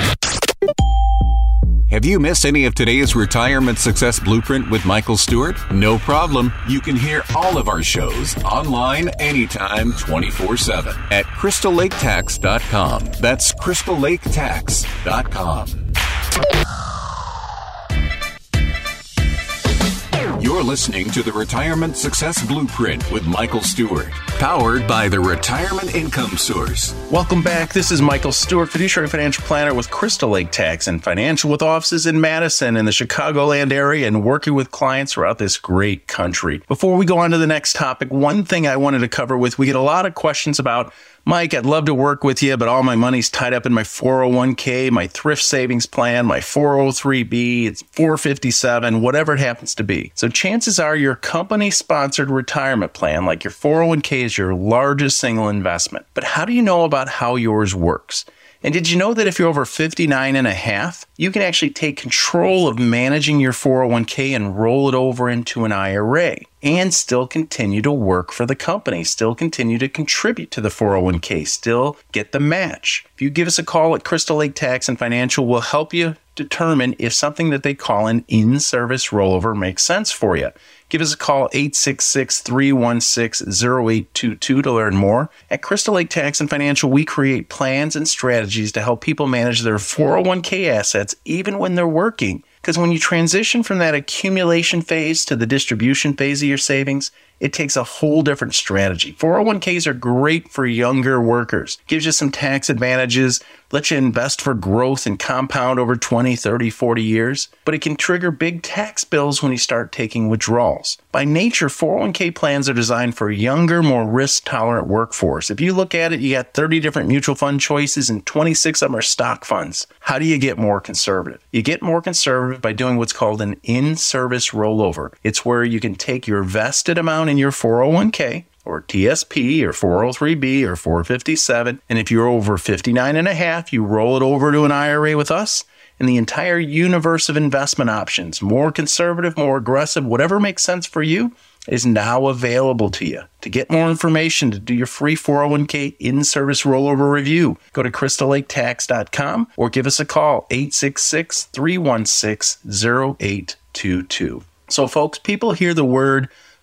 Have you missed any of today's Retirement Success Blueprint with Michael Stewart? No problem. You can hear all of our shows online anytime, twenty-four seven at crystal lake tax dot com. That's crystal lake tax dot com. You're listening to the Retirement Success Blueprint with Michael Stewart, powered by the Retirement Income Source. Welcome back. This is Michael Stewart, fiduciary financial planner with Crystal Lake Tax and Financial, with offices in Madison and the Chicagoland area, and working with clients throughout this great country. Before we go on to the next topic, one thing I wanted to cover with, we get a lot of questions about, Mike, I'd love to work with you, but all my money's tied up in my four oh one k, my thrift savings plan, my four oh three b, it's four fifty-seven, whatever it happens to be. So chances are your company-sponsored retirement plan, like your four oh one k, is your largest single investment. But how do you know about how yours works? And did you know that if you're over fifty-nine and a half, you can actually take control of managing your four oh one k and roll it over into an I R A and still continue to work for the company, still continue to contribute to the four oh one k, still get the match? If you give us a call at Crystal Lake Tax and Financial, we'll help you determine if something that they call an in-service rollover makes sense for you. Give us a call, eight six six, three one six, zero eight two two, to learn more. At Crystal Lake Tax and Financial, we create plans and strategies to help people manage their four oh one k assets even when they're working. Because when you transition from that accumulation phase to the distribution phase of your savings, it takes a whole different strategy. four oh one k's are great for younger workers. Gives you some tax advantages, lets you invest for growth and compound over twenty, thirty, forty years. But it can trigger big tax bills when you start taking withdrawals. By nature, four oh one k plans are designed for a younger, more risk-tolerant workforce. If you look at it, you got thirty different mutual fund choices and twenty-six of them are stock funds. How do you get more conservative? You get more conservative by doing what's called an in-service rollover. It's where you can take your vested amount in your four oh one k, or T S P, or four oh three b, or four fifty-seven, and if you're over fifty-nine and a half, you roll it over to an I R A with us, and the entire universe of investment options, more conservative, more aggressive, whatever makes sense for you, is now available to you. To get more information, to do your free four oh one k in-service rollover review, go to crystal lake tax dot com or give us a call, eight six six, three one six, zero eight two two. So folks, people hear the word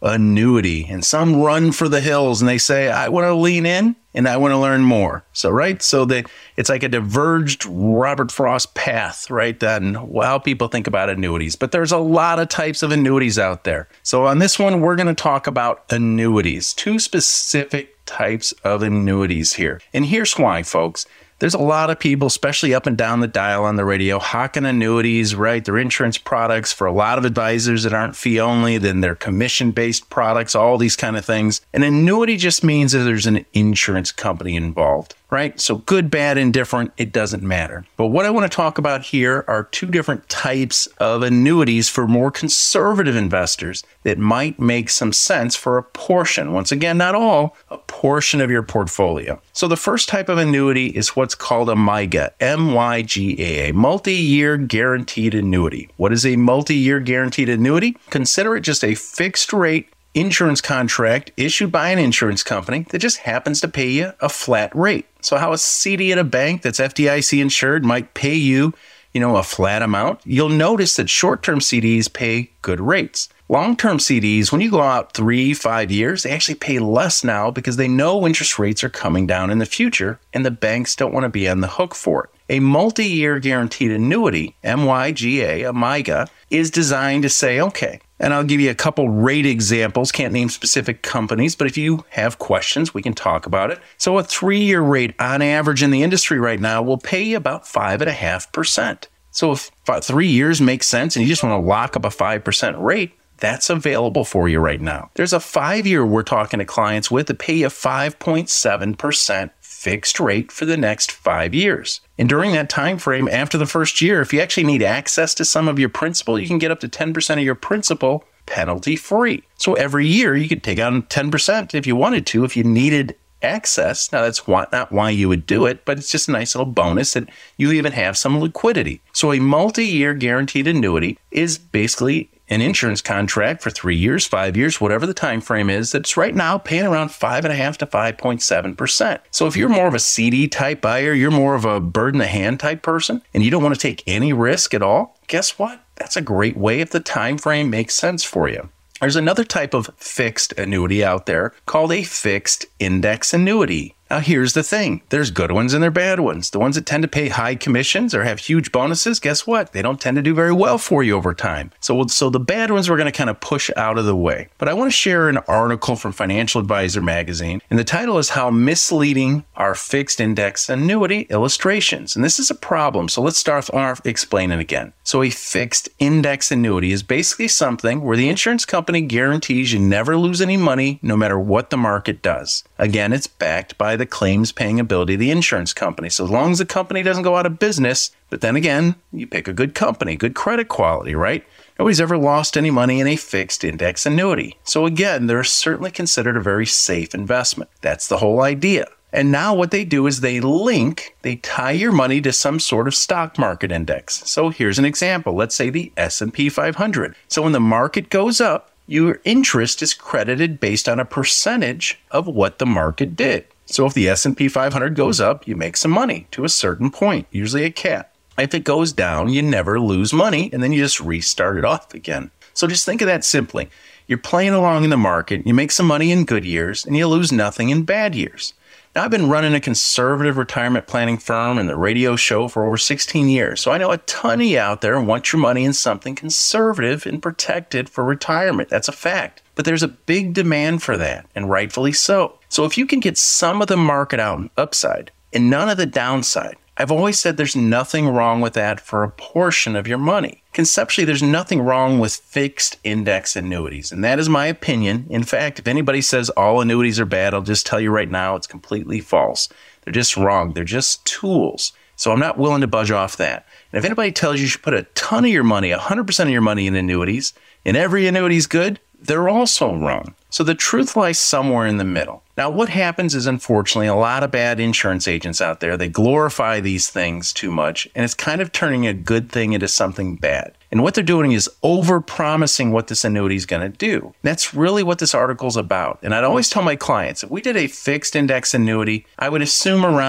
annuity. And some run for the hills and they say, I want to lean in and I want to learn more. So, right? So they, it's like a diverged Robert Frost path, right? On how people think about annuities. But there's a lot of types of annuities out there. So on this one, we're going to talk about annuities, two specific types of annuities here. And here's why, folks. There's a lot of people, especially up and down the dial on the radio, hawking annuities, right? They're insurance products for a lot of advisors that aren't fee only, then they're commission-based products, all these kind of things. An annuity just means that there's an insurance company involved, right? So good, bad, indifferent, it doesn't matter. But what I want to talk about here are two different types of annuities for more conservative investors that might make some sense for a portion. Once again, not all, a portion of your portfolio. So the first type of annuity is what's called a M Y G A, M Y G A, a multi-year guaranteed annuity. What is a multi-year guaranteed annuity? Consider it just a fixed rate insurance contract issued by an insurance company that just happens to pay you a flat rate. So how a C D at a bank that's F D I C insured might pay you, you know, a flat amount, you'll notice that short-term C Ds pay good rates. Long-term C Ds, when you go out three, five years, they actually pay less now because they know interest rates are coming down in the future and the banks don't want to be on the hook for it. A multi-year guaranteed annuity, M Y G A, a M Y G A, is designed to say, okay, and I'll give you a couple rate examples, can't name specific companies, but if you have questions, we can talk about it. So a three-year rate on average in the industry right now will pay you about five point five percent. So if three years makes sense and you just want to lock up a five percent rate, that's available for you right now. There's a five-year we're talking to clients with that pay you five point seven percent fixed rate for the next five years. And during that time frame, after the first year, if you actually need access to some of your principal, you can get up to ten percent of your principal penalty-free. So every year you could take on ten percent if you wanted to, if you needed access. Now, that's why, not why you would do it, but it's just a nice little bonus that you even have some liquidity. So a multi-year guaranteed annuity is basically an insurance contract for three years, five years, whatever the time frame is, that's right now paying around five and a half to five point seven percent. So if you're more of a C D type buyer, you're more of a bird in the hand type person, and you don't want to take any risk at all, guess what? That's a great way if the time frame makes sense for you. There's another type of fixed annuity out there called a fixed index annuity. Now, here's the thing. There's good ones and there are bad ones. The ones that tend to pay high commissions or have huge bonuses, guess what? They don't tend to do very well for you over time. So, so the bad ones we're going to kind of push out of the way. But I want to share an article from Financial Advisor magazine, and the title is How Misleading Are Fixed Index Annuity Illustrations. And this is a problem. So let's start off explaining again. So a fixed index annuity is basically something where the insurance company guarantees you never lose any money no matter what the market does. Again, it's backed by the claims paying ability of the insurance company. So as long as the company doesn't go out of business, but then again, you pick a good company, good credit quality, right? Nobody's ever lost any money in a fixed index annuity. So again, they're certainly considered a very safe investment. That's the whole idea. And now what they do is they link, they tie your money to some sort of stock market index. So here's an example. Let's say the S and P five hundred. So when the market goes up, your interest is credited based on a percentage of what the market did. So if the S and P five hundred goes up, you make some money to a certain point, usually a cap. If it goes down, you never lose money, and then you just restart it off again. So just think of that simply. You're playing along in the market, you make some money in good years, and you lose nothing in bad years. Now, I've been running a conservative retirement planning firm and the radio show for over sixteen years, so I know a ton of you out there want your money in something conservative and protected for retirement. That's a fact. But there's a big demand for that, and rightfully so. So if you can get some of the market out upside and none of the downside, I've always said there's nothing wrong with that for a portion of your money. Conceptually, there's nothing wrong with fixed index annuities, and that is my opinion. In fact, if anybody says all annuities are bad, I'll just tell you right now it's completely false. They're just wrong. They're just tools. So I'm not willing to budge off that. And if anybody tells you you should put a ton of your money, one hundred percent of your money in annuities, and every annuity is good, they're also wrong. So the truth lies somewhere in the middle. Now, what happens is, unfortunately, a lot of bad insurance agents out there, they glorify these things too much, and it's kind of turning a good thing into something bad. And what they're doing is over-promising what this annuity is going to do. That's really what this article is about. And I'd always tell my clients, if we did a fixed index annuity, I would assume around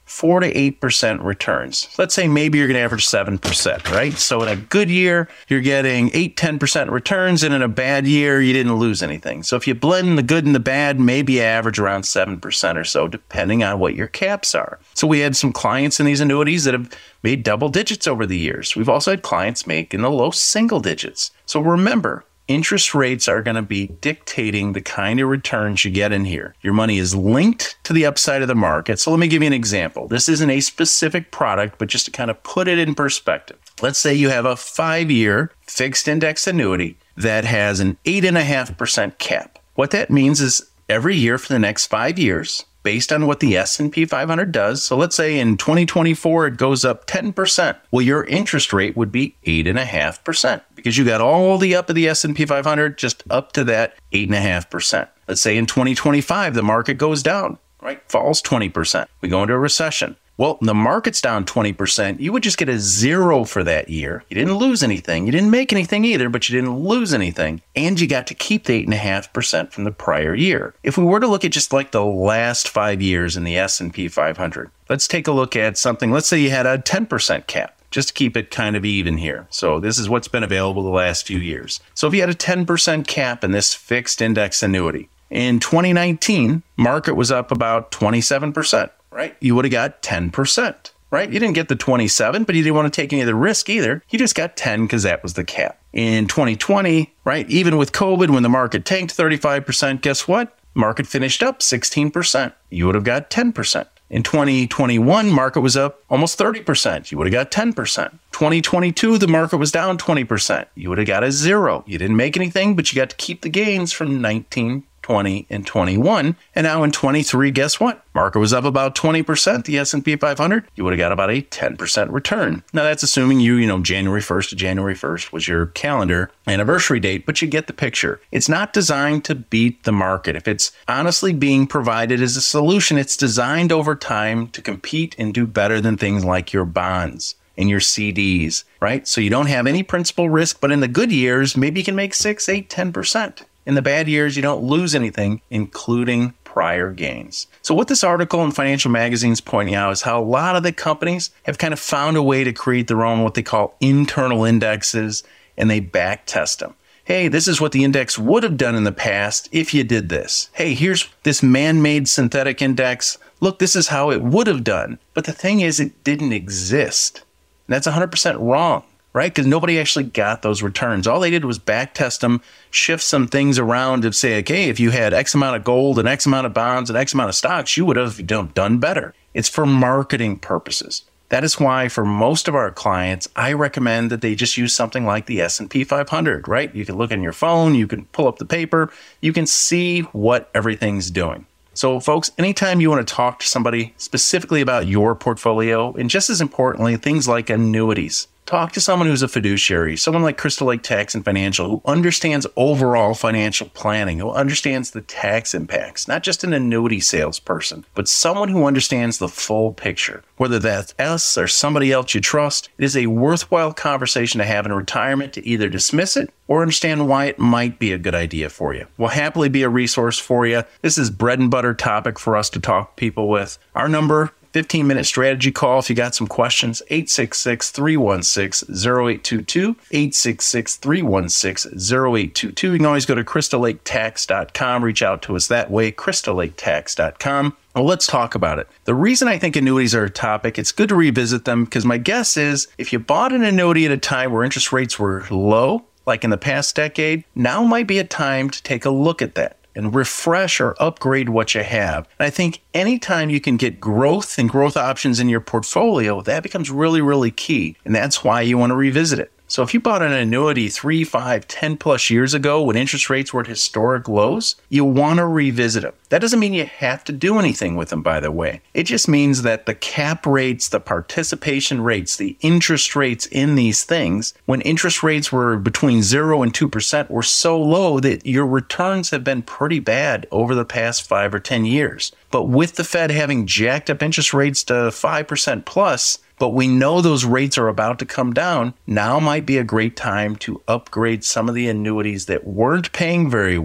four to eight percent returns. Let's say maybe you're going to average seven percent, right? So in a good year, you're getting eight, ten percent returns, and in a bad year, you didn't lose anything. So if you blend the good and the bad, maybe you average around seven percent or so, depending on what your caps are. So we had some clients in these annuities that have made double digits over the years. We've also had clients make in the low single digits. So remember, interest rates are going to be dictating the kind of returns you get in here. Your money is linked to the upside of the market. So let me give you an example. This isn't a specific product, but just to kind of put it in perspective. Let's say you have a five-year fixed index annuity that has an eight point five percent cap. What that means is every year for the next five years, based on what the S and P five hundred does. So let's say in twenty twenty-four, it goes up ten percent. Well, your interest rate would be eight point five percent because you got all the up of the S and P five hundred just up to that eight point five percent. Let's say in twenty twenty-five, the market goes down, right? Falls twenty percent. We go into a recession. Well, the market's down twenty percent. You would just get a zero for that year. You didn't lose anything. You didn't make anything either, but you didn't lose anything. And you got to keep the eight point five percent from the prior year. If we were to look at just like the last five years in the S and P five hundred, let's take a look at something. Let's say you had a ten percent cap, just to keep it kind of even here. So this is what's been available the last few years. So if you had a ten percent cap in this fixed index annuity, in twenty nineteen, market was up about twenty-seven percent. Right? You would have got ten percent, right? You didn't get the twenty-seven, but you didn't want to take any of the risk either. You just got ten because that was the cap. In twenty twenty, right? Even with COVID, when the market tanked thirty-five percent, guess what? Market finished up sixteen percent. You would have got ten percent. In twenty twenty-one, market was up almost thirty percent. You would have got ten percent. twenty twenty-two, the market was down twenty percent. You would have got a zero. You didn't make anything, but you got to keep the gains from nineteen, twenty, and twenty-one. And now in twenty-three, guess what? Market was up about twenty percent, the S and P five hundred. You would have got about a ten percent return. Now that's assuming you, you know, January first to January first was your calendar anniversary date, but you get the picture. It's not designed to beat the market. If it's honestly being provided as a solution, it's designed over time to compete and do better than things like your bonds and your C Ds, right? So you don't have any principal risk, but in the good years, maybe you can make six, eight, ten percent. In the bad years, you don't lose anything, including prior gains. So what this article in Financial Magazine is pointing out is how a lot of the companies have kind of found a way to create their own what they call internal indexes, and they back test them. Hey, this is what the index would have done in the past if you did this. Hey, here's this man-made synthetic index. Look, this is how it would have done. But the thing is, it didn't exist. And that's one hundred percent wrong. Right? Because nobody actually got those returns. All they did was back test them, shift some things around to say, okay, if you had X amount of gold and X amount of bonds and X amount of stocks, you would have done better. It's for marketing purposes. That is why for most of our clients, I recommend that they just use something like the S and P five hundred, right? You can look on your phone, you can pull up the paper, you can see what everything's doing. So folks, anytime you want to talk to somebody specifically about your portfolio, and just as importantly, things like annuities, talk to someone who's a fiduciary, someone like Crystal Lake Tax and Financial, who understands overall financial planning, who understands the tax impacts, not just an annuity salesperson, but someone who understands the full picture. Whether that's us or somebody else you trust, it is a worthwhile conversation to have in retirement to either dismiss it or understand why it might be a good idea for you. We'll happily be a resource for you. This is bread and butter topic for us to talk people with. Our number, fifteen minute strategy call if you got some questions, eight six six, three one six, zero eight two two, eight six six, three one six, zero eight two two. You can always go to crystal lake tax dot com, reach out to us that way, crystal lake tax dot com. Well, let's talk about it. The reason I think annuities are a topic, it's good to revisit them because my guess is if you bought an annuity at a time where interest rates were low, like in the past decade, now might be a time to take a look at that and refresh or upgrade what you have. And I think anytime you can get growth and growth options in your portfolio, that becomes really, really key. And that's why you want to revisit it. So if you bought an annuity three, five, ten plus years ago when interest rates were at historic lows, you want to revisit them. That doesn't mean you have to do anything with them, by the way. It just means that the cap rates, the participation rates, the interest rates in these things, when interest rates were between zero and two percent, were so low that your returns have been pretty bad over the past five or ten years. But with the Fed having jacked up interest rates to five percent plus, but we know those rates are about to come down, now might be a great time to upgrade some of the annuities that weren't paying very well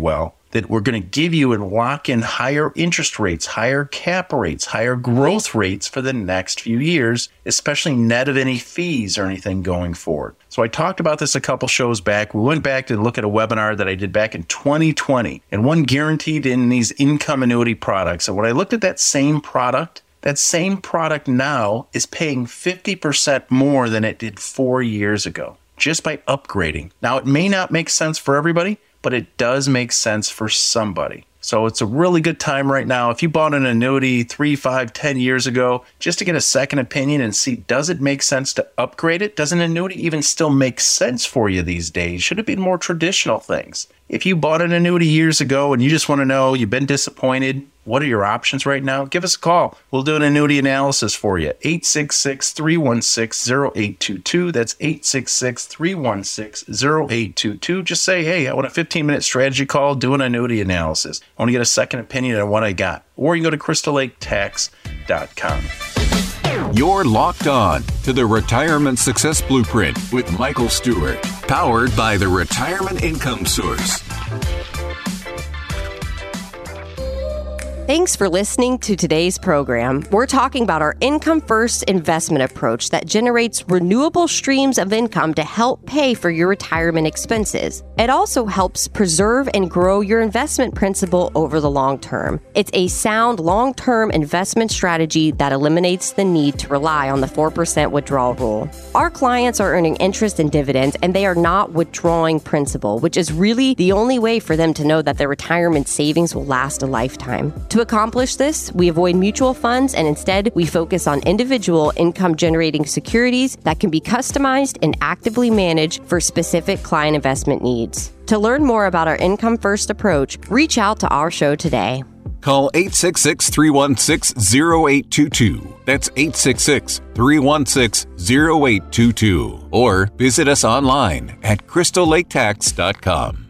that we're going to give you and lock in higher interest rates, higher cap rates, higher growth rates for the next few years, especially net of any fees or anything going forward. So I talked about this a couple shows back. We went back to look at a webinar that I did back in twenty twenty, and one guaranteed in these income annuity products. And when I looked at that same product, that same product now is paying fifty percent more than it did four years ago, just by upgrading. Now, it may not make sense for everybody, but it does make sense for somebody. So it's a really good time right now. If you bought an annuity three, five, ten years ago, just to get a second opinion and see, does it make sense to upgrade it? Does an annuity even still make sense for you these days? Should it be more traditional things? If you bought an annuity years ago and you just want to know, you've been disappointed, what are your options right now? Give us a call. We'll do an annuity analysis for you. eight six six, three one six, zero eight two two. That's eight six six, three one six, zero eight two two. Just say, hey, I want a fifteen-minute strategy call, do an annuity analysis. I want to get a second opinion on what I got. Or you can go to crystal lake tax dot com. You're locked on to the Retirement Success Blueprint with Michael Stewart, powered by the Retirement Income Source. Thanks for listening to today's program. We're talking about our income first investment approach that generates renewable streams of income to help pay for your retirement expenses. It also helps preserve and grow your investment principal over the long term. It's a sound long-term investment strategy that eliminates the need to rely on the four percent withdrawal rule. Our clients are earning interest and dividends, and they are not withdrawing principal, which is really the only way for them to know that their retirement savings will last a lifetime. To accomplish this, we avoid mutual funds and instead we focus on individual income generating securities that can be customized and actively managed for specific client investment needs. To learn more about our income first approach, reach out to our show today. Call eight six six, three one six, zero eight two two. That's eight six six, three one six, zero eight two two. Or visit us online at crystal lake tax dot com.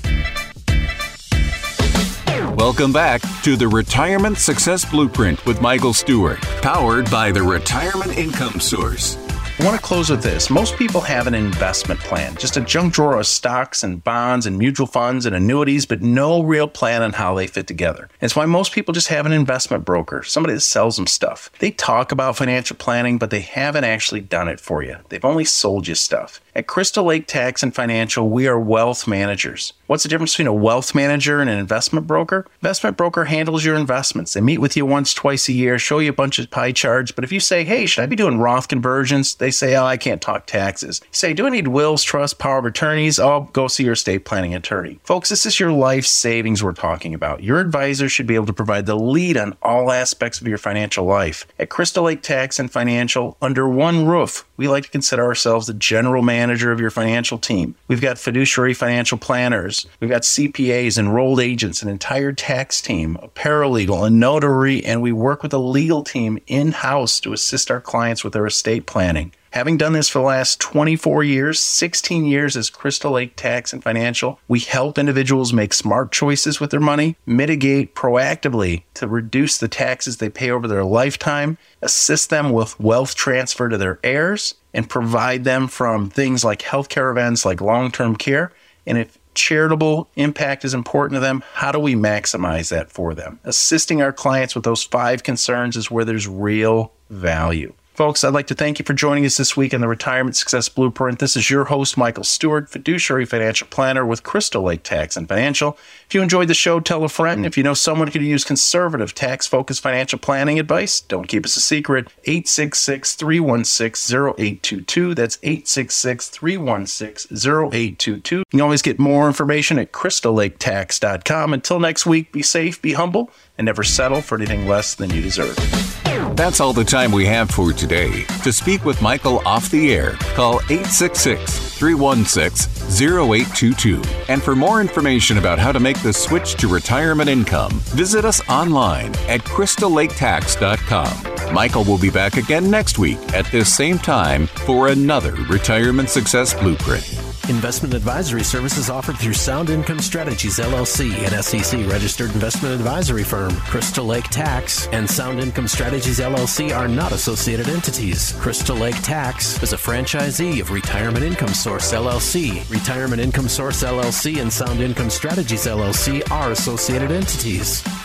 Welcome back to the Retirement Success Blueprint with Michael Stewart, powered by the Retirement Income Source. I want to close with this. Most people have an investment plan, just a junk drawer of stocks and bonds and mutual funds and annuities, but no real plan on how they fit together. It's why most people just have an investment broker, somebody that sells them stuff. They talk about financial planning, but they haven't actually done it for you. They've only sold you stuff. At Crystal Lake Tax and Financial, we are wealth managers. What's the difference between a wealth manager and an investment broker? Investment broker handles your investments. They meet with you once, twice a year, show you a bunch of pie charts. But if you say, hey, should I be doing Roth conversions? They say, oh, I can't talk taxes. You say, do I need wills, trust, power of attorneys? Oh, go see your estate planning attorney. Folks, this is your life savings we're talking about. Your advisor should be able to provide the lead on all aspects of your financial life. At Crystal Lake Tax and Financial, under one roof, we like to consider ourselves the general manager of your financial team. We've got fiduciary financial planners. We've got C P As, enrolled agents, an entire tax team, a paralegal, a notary, and we work with a legal team in-house to assist our clients with their estate planning. Having done this for the last twenty-four years, sixteen years as Crystal Lake Tax and Financial, we help individuals make smart choices with their money, mitigate proactively to reduce the taxes they pay over their lifetime, assist them with wealth transfer to their heirs, and provide them from things like healthcare events like long-term care. And if charitable impact is important to them, how do we maximize that for them? Assisting our clients with those five concerns is where there's real value. Folks, I'd like to thank you for joining us this week on the Retirement Success Blueprint. This is your host, Michael Stewart, fiduciary financial planner with Crystal Lake Tax and Financial. If you enjoyed the show, tell a friend. If you know someone who could use conservative, tax-focused financial planning advice, don't keep us a secret. eight six six, three one six, zero eight two two. That's eight six six, three one six, zero eight two two. You can always get more information at crystal lake tax dot com. Until next week, be safe, be humble, and never settle for anything less than you deserve. That's all the time we have for today. To speak with Michael off the air, call eight six six, three one six, zero eight two two. And for more information about how to make the switch to retirement income, visit us online at crystal lake tax dot com. Michael will be back again next week at this same time for another Retirement Success Blueprint. Investment advisory services offered through Sound Income Strategies, L L C, an S E C registered investment advisory firm. Crystal Lake Tax and Sound Income Strategies, L L C are not associated entities. Crystal Lake Tax is a franchisee of Retirement Income Source, L L C. Retirement Income Source, L L C and Sound Income Strategies, L L C are associated entities.